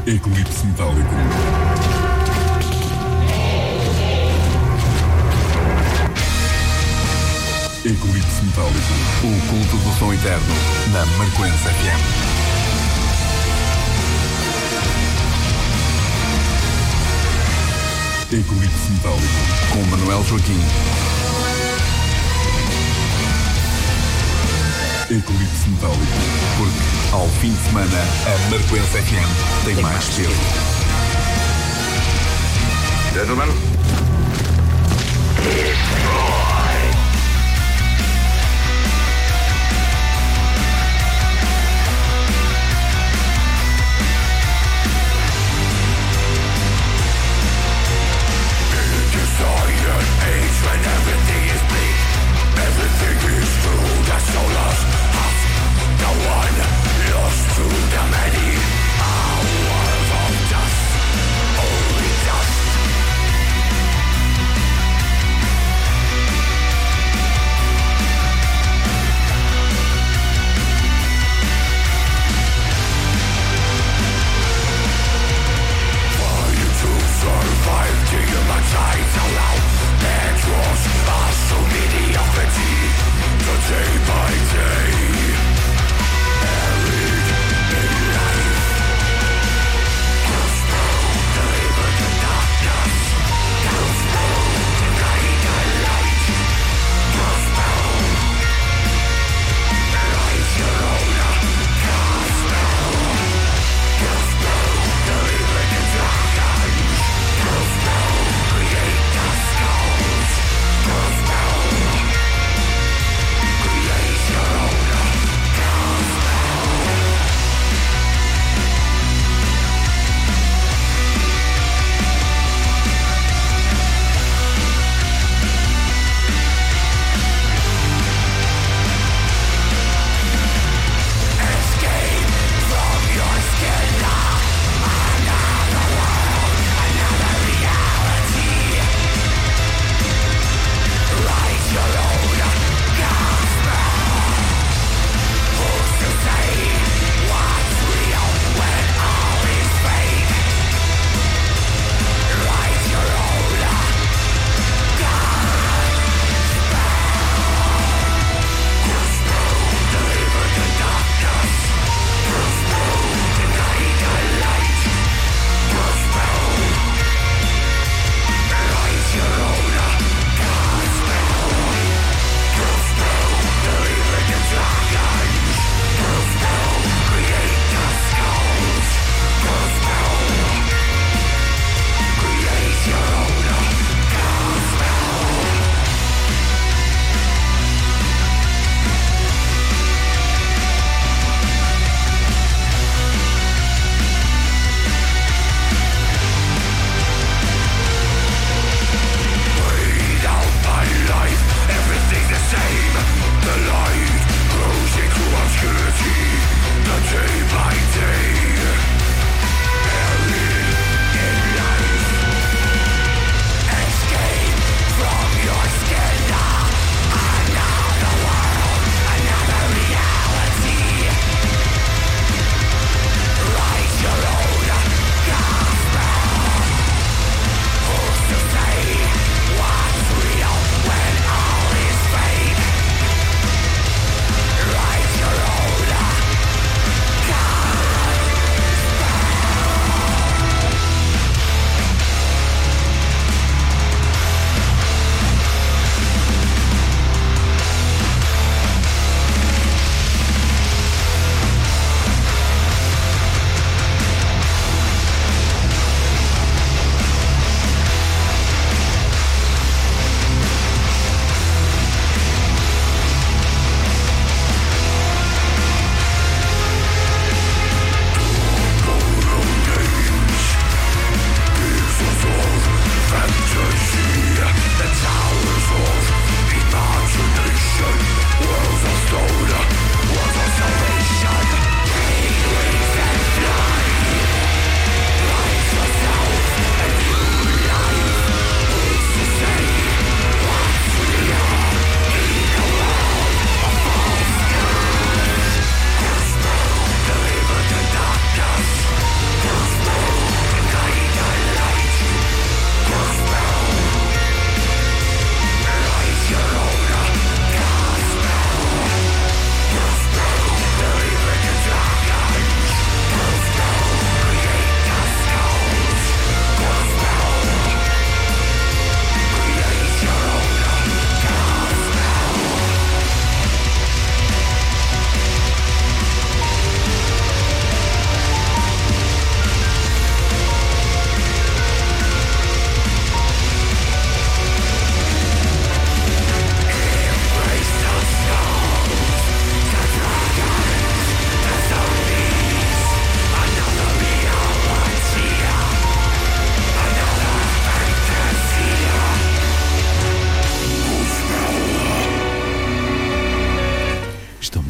Eclipse Metálico. Eclipse Metálico. O culto do som eterno na Marcoense FM. Eclipse Metálico com Manuel Joaquim. Eclipse Metálico, porque ao fim de semana a Marcoense FM tem mais peso. Gentlemen, destroy. Age when everything is bleak, everything is true, the soul of us, the one lost to the many, a world of dust, only dust.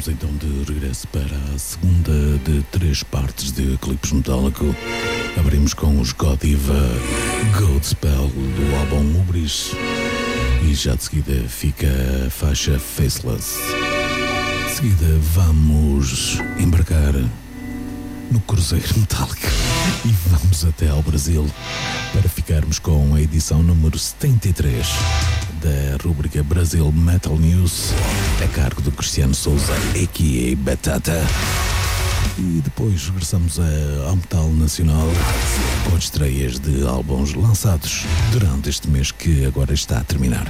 Estamos então de regresso para a segunda de 3 partes de Eclipse Metálico. Abrimos com os Godiva Godspell do álbum Ubris e já de seguida fica a faixa Faceless. De seguida vamos embarcar no cruzeiro metálico e vamos até ao Brasil para ficarmos com a edição número 73 da rúbrica Brasil Metal News a cargo do Cristiano Souza, a.k.a. Batata. E depois regressamos ao metal nacional com estreias de álbuns lançados durante este mês que agora está a terminar.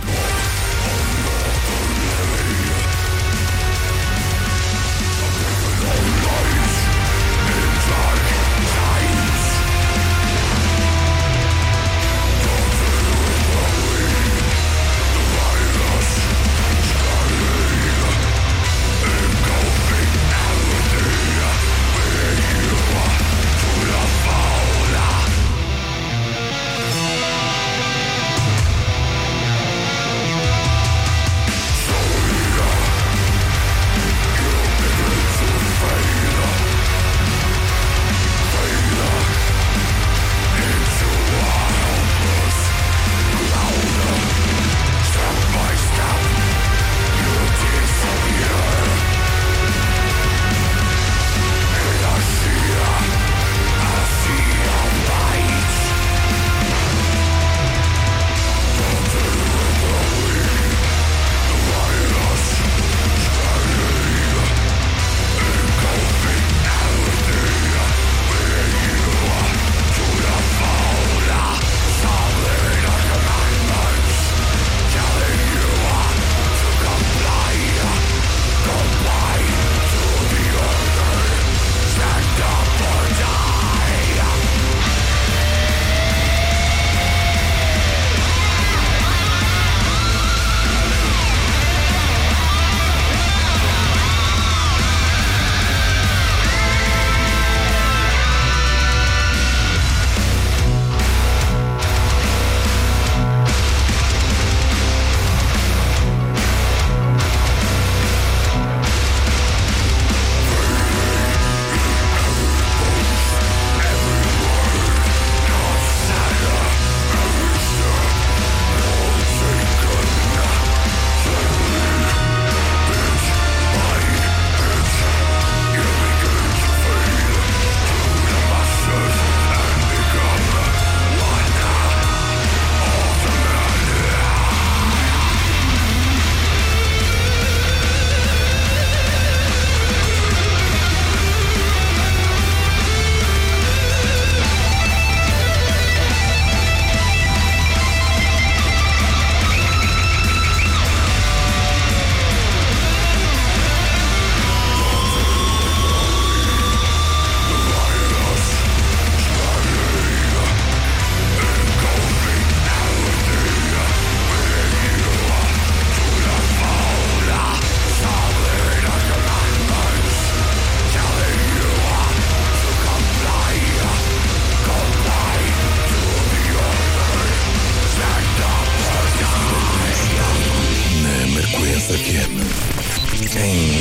Em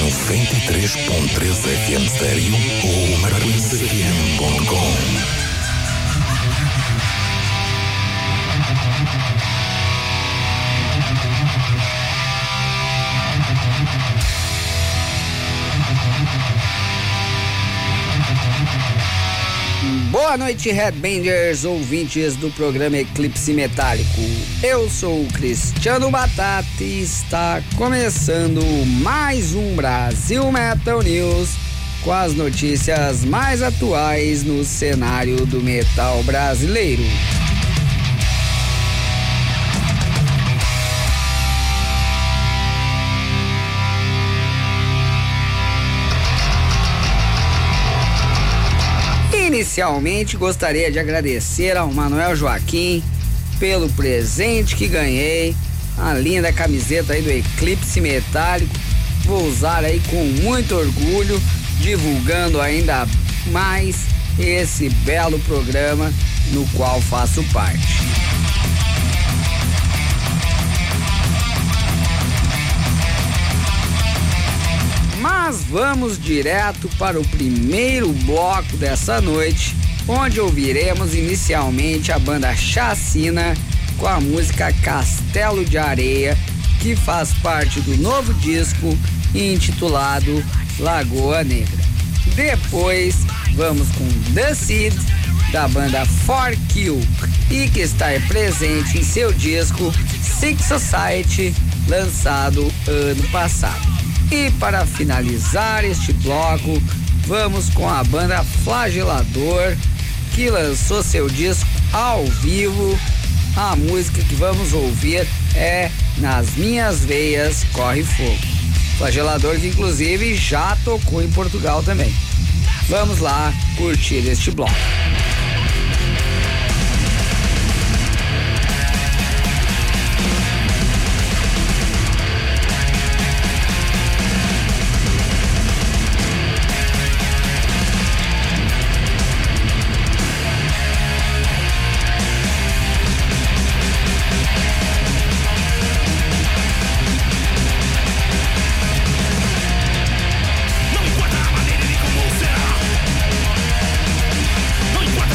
93.3 FM Stereo ou marquesafm.com. Boa noite, Headbangers, ouvintes do programa Eclipse Metálico. Eu sou o Cristiano Batata e está começando mais um Brasil Metal News com as notícias mais atuais no cenário do metal brasileiro. Inicialmente gostaria de agradecer ao Manuel Joaquim pelo presente que ganhei, a linda camiseta aí do Eclipse Metálico. Vou usar aí com muito orgulho, divulgando ainda mais esse belo programa no qual faço parte. Mas vamos direto para o primeiro bloco dessa noite, onde ouviremos inicialmente a banda Chacina com a música Castelo de Areia, que faz parte do novo disco intitulado Lagoa Negra. Depois vamos com The Seed, da banda For Kill, e que está presente em seu disco Six Society, lançado ano passado. E para finalizar este bloco, vamos com a banda Flagelador, que lançou seu disco ao vivo. A música que vamos ouvir é Nas Minhas Veias Corre Fogo. Flagelador que inclusive já tocou em Portugal também. Vamos lá curtir este bloco. Não importa a maneira de como será, não importa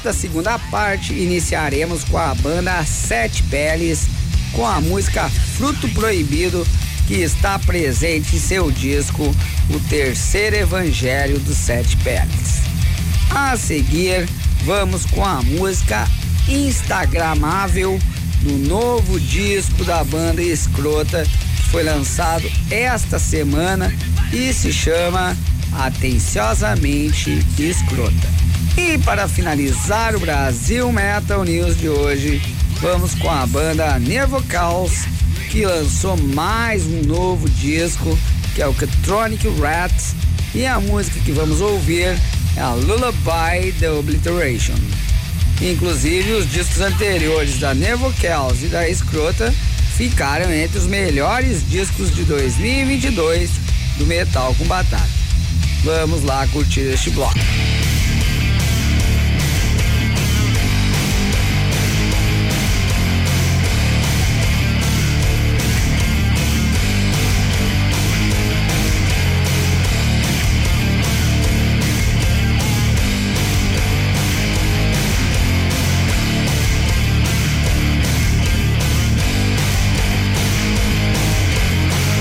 Nesta segunda parte, iniciaremos com a banda Sete Peles, com a música Fruto Proibido, que está presente em seu disco O Terceiro Evangelho dos Sete Peles. A seguir, vamos com a música Instagramável, do novo disco da banda Escrota, que foi lançado esta semana e se chama Atenciosamente Escrota. E para finalizar o Brasil Metal News de hoje, vamos com a banda Nervocaus, que lançou mais um novo disco, que é o Catronic Rats, e a música que vamos ouvir é a Lullaby The Obliteration. Inclusive, os discos anteriores da Nervocaus e da Escrota ficaram entre os melhores discos de 2022 do Metal com Batata. Vamos lá curtir este bloco.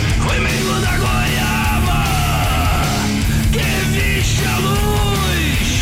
Foi meio da goiaba que vixe a luz.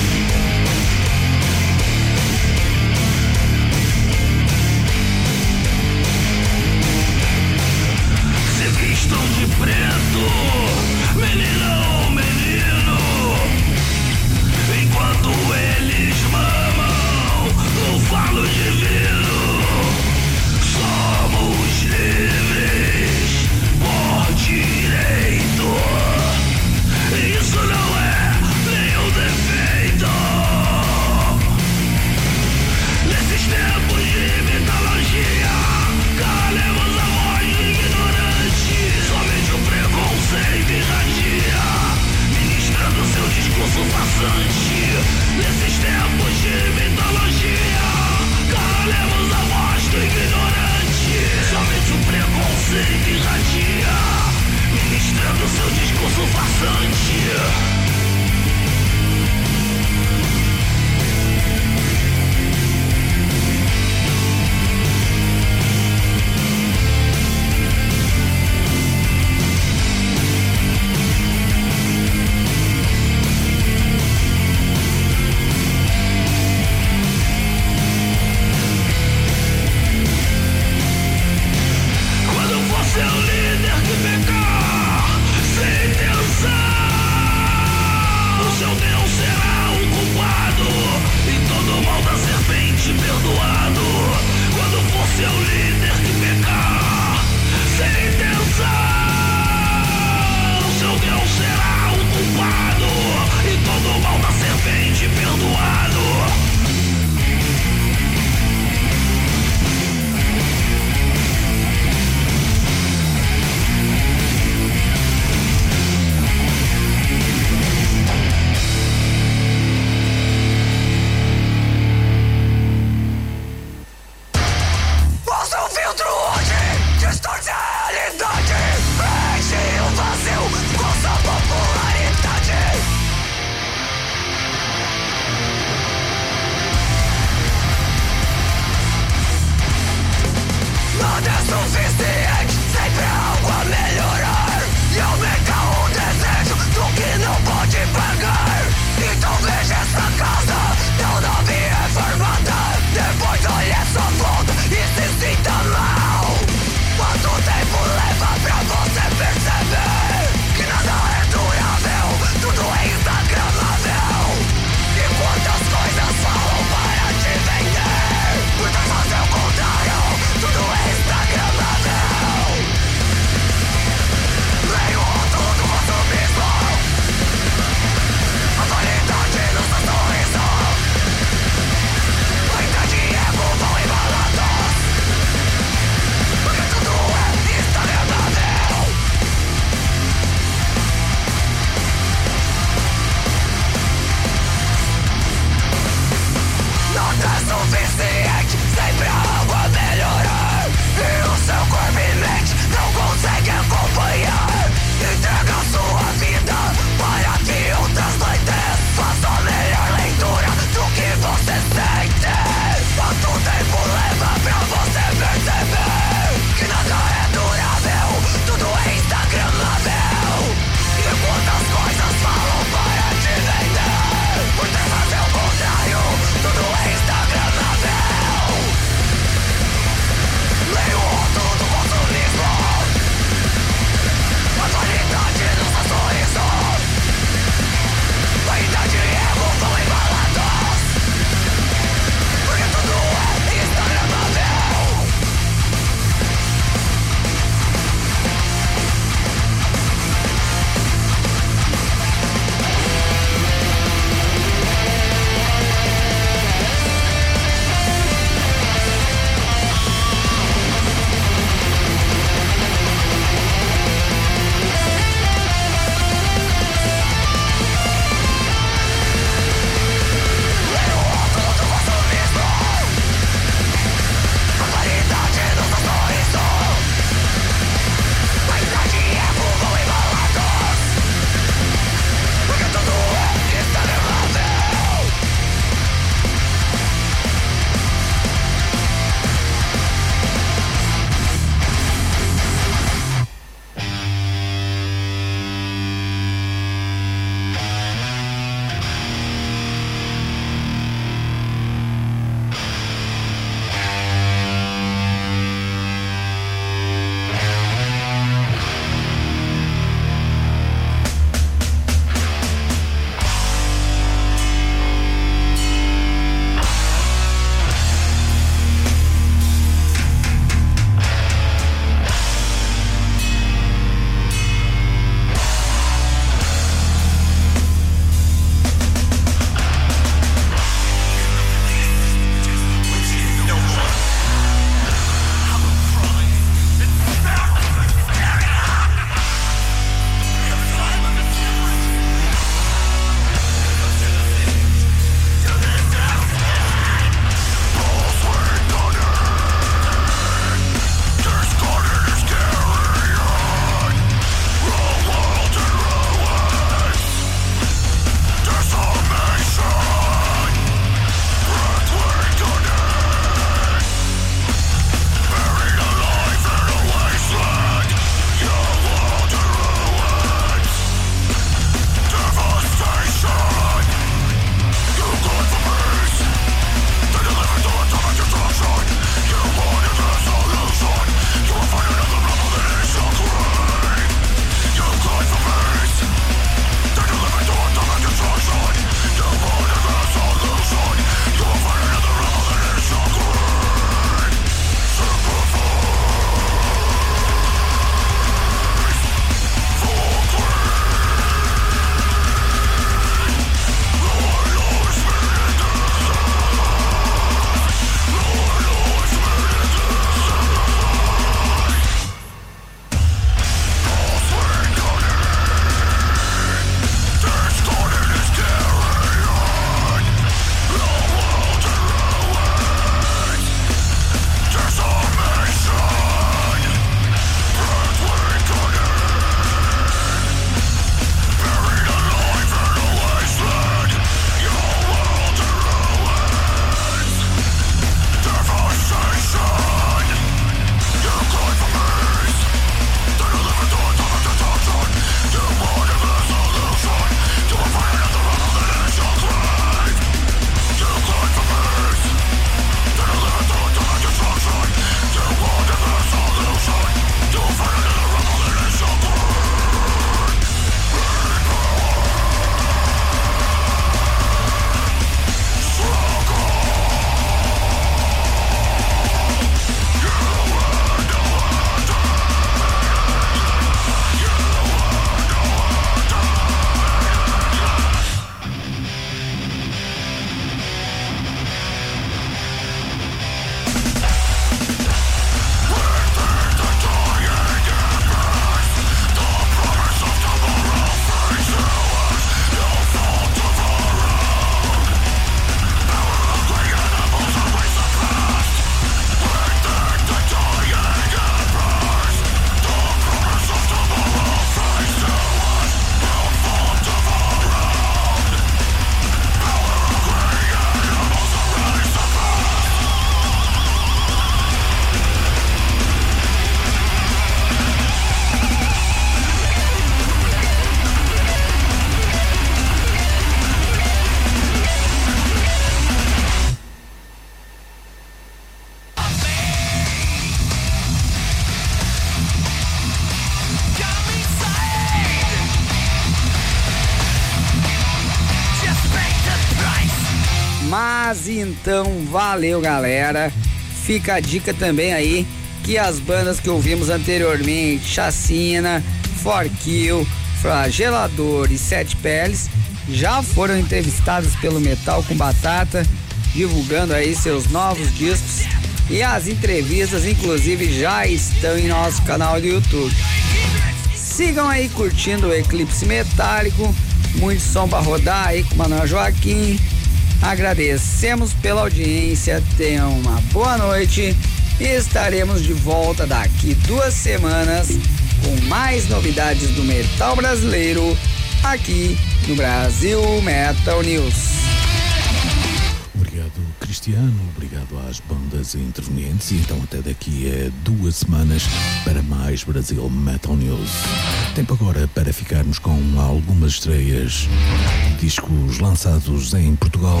Mas então, valeu, galera. Fica a dica também aí que as bandas que ouvimos anteriormente, Chacina, Forkill, Flagelador e Sete Peles, já foram entrevistadas pelo Metal com Batata, divulgando aí seus novos discos, e as entrevistas inclusive já estão em nosso canal do YouTube. Sigam aí curtindo o Eclipse Metálico, muito som pra rodar aí com o Manuel Joaquim. Agradecemos pela audiência, tenham uma boa noite e estaremos de volta daqui 2 semanas com mais novidades do metal brasileiro aqui no Brasil Metal News. Obrigado, Cristiano, obrigado às bandas intervenientes, e então até daqui a 2 semanas para mais Brasil Metal News. Tempo agora para ficarmos com algumas estreias, discos lançados em Portugal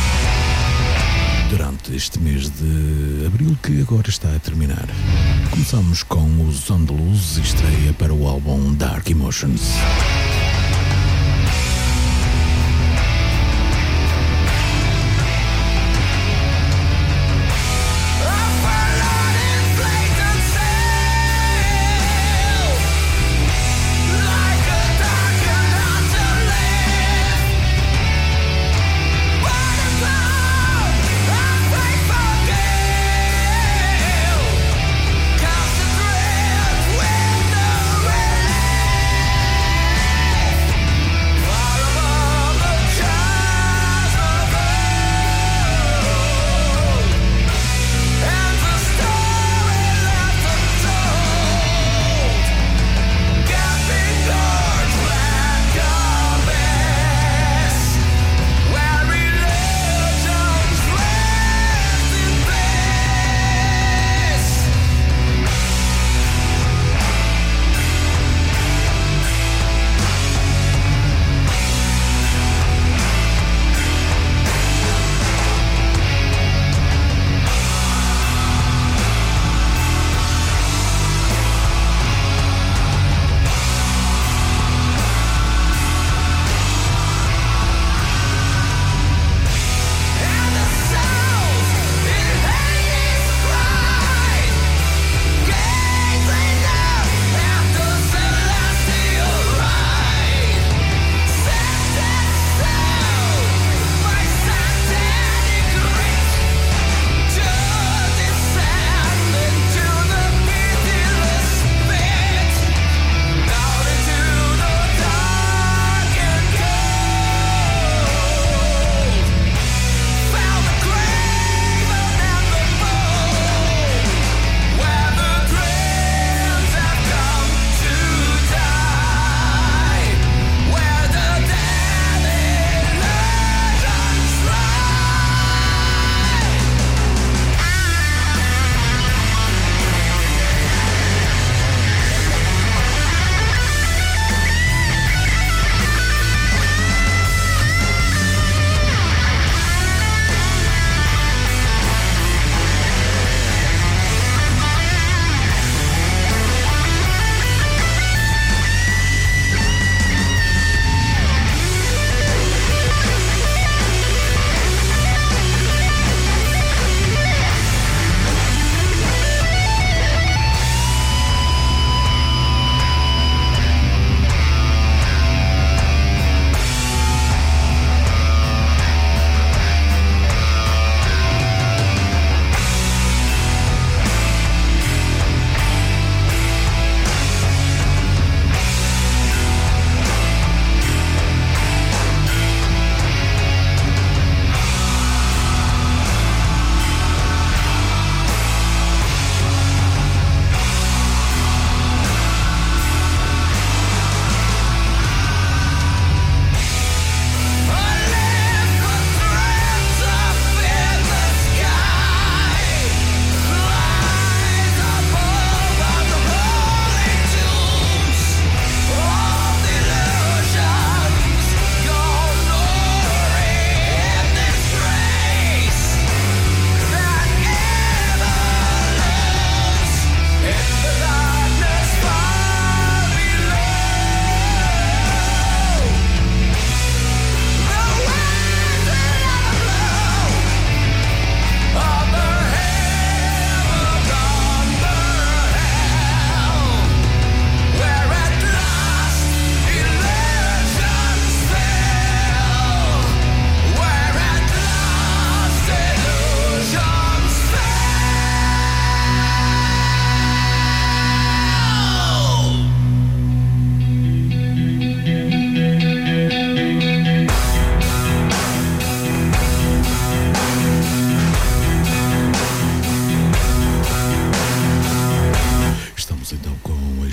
durante este mês de abril que agora está a terminar. Começamos com os On The Loose, estreia para o álbum Dark Emotions.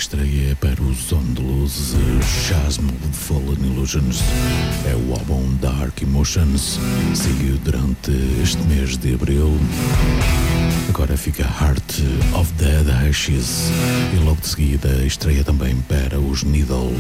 estreia para o som de luzes Chasm Fallen Illusions. É o álbum Dark Emotions. Seguiu durante este mês de abril. Agora fica Heart of Dead Ashes. E logo de seguida estreia também para os Needle.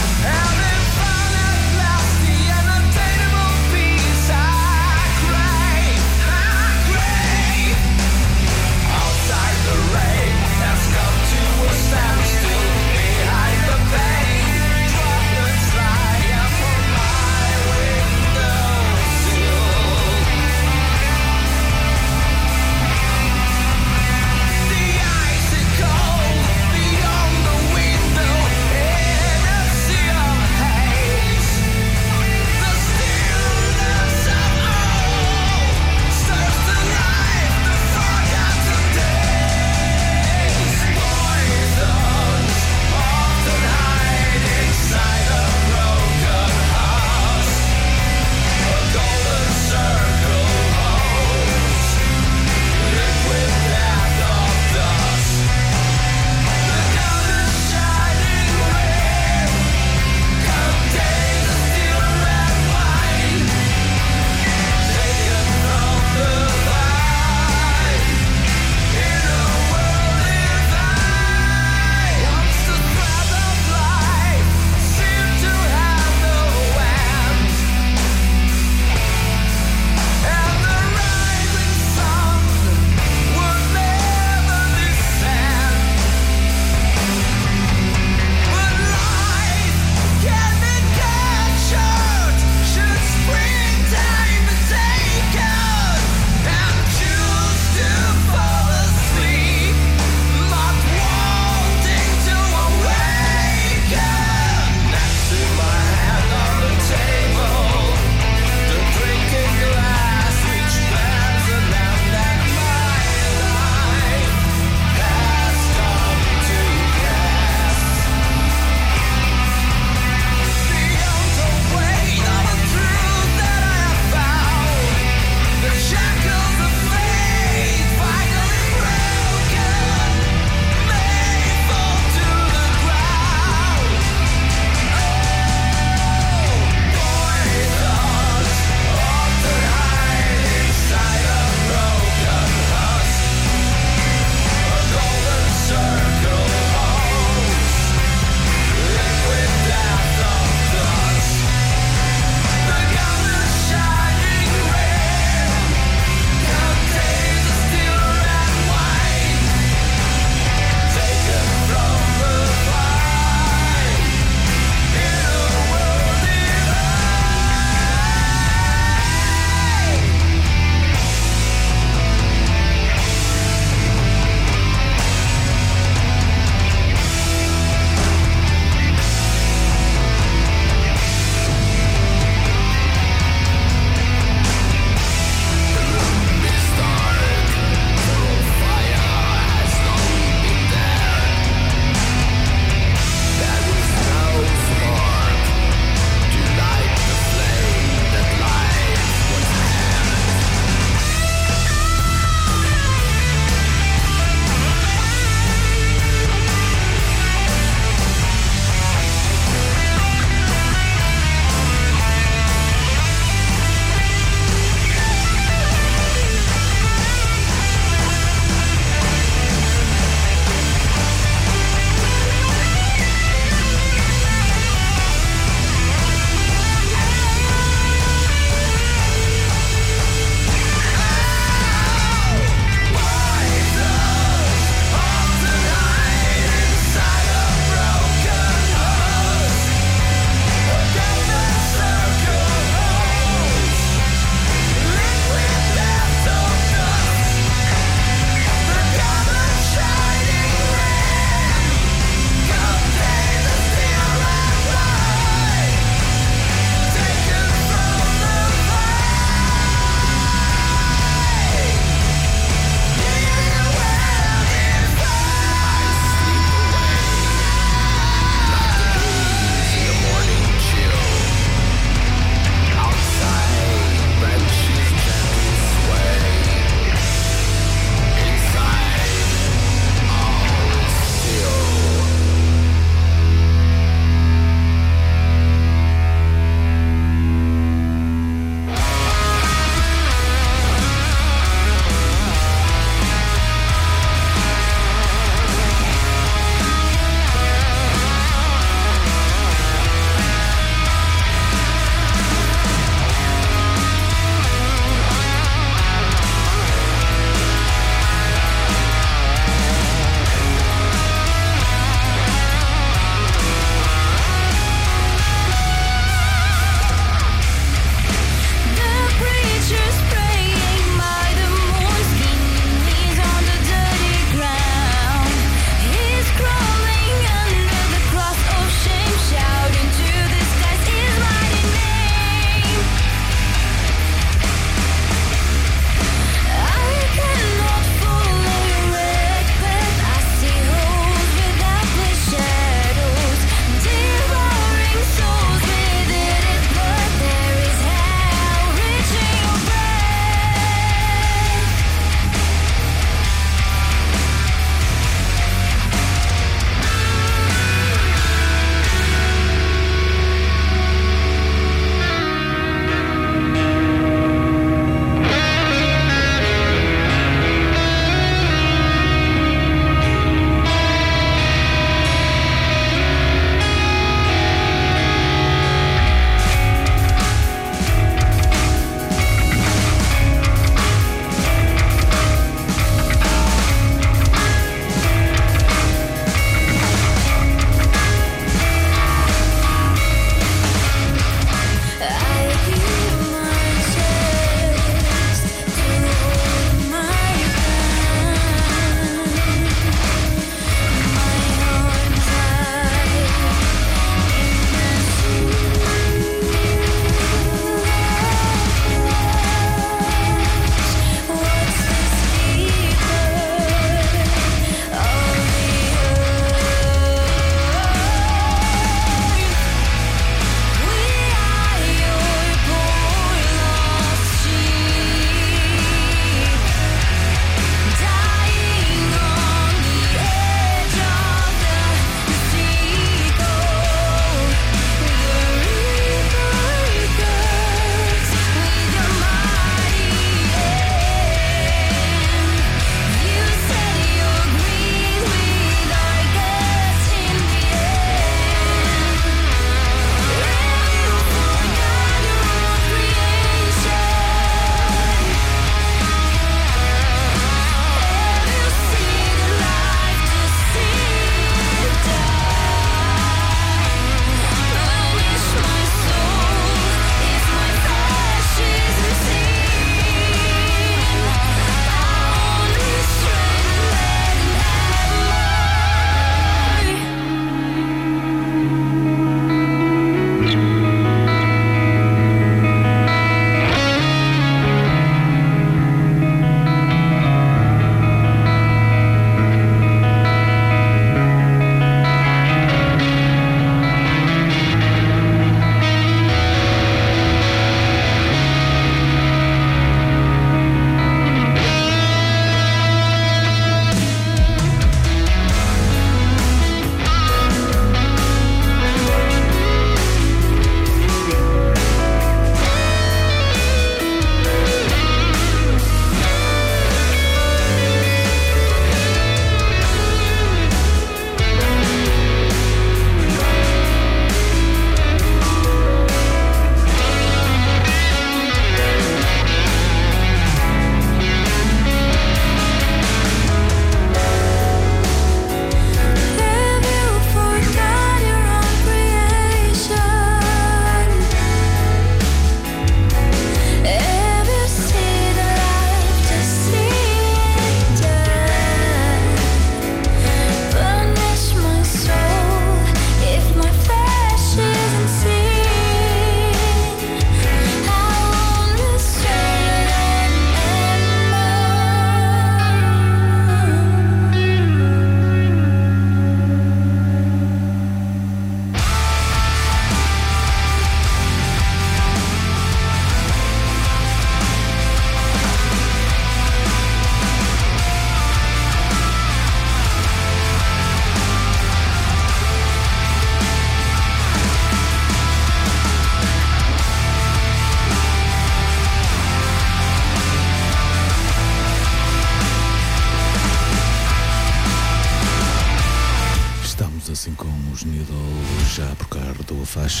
a faixa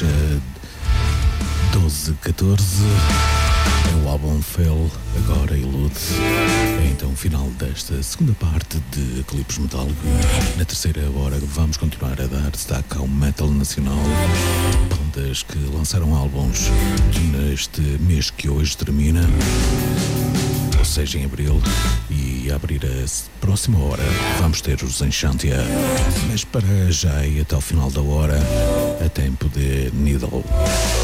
12-14. É o álbum Fell, agora Ilude. É então o final desta segunda parte de Eclipse Metálico. Na terceira hora vamos continuar a dar destaque ao metal nacional, bandas que lançaram álbuns neste mês que hoje termina, ou seja, em abril. E a abrir a próxima hora vamos ter os Enchantia. Mas para já e até o final da hora, a tempo de Needle.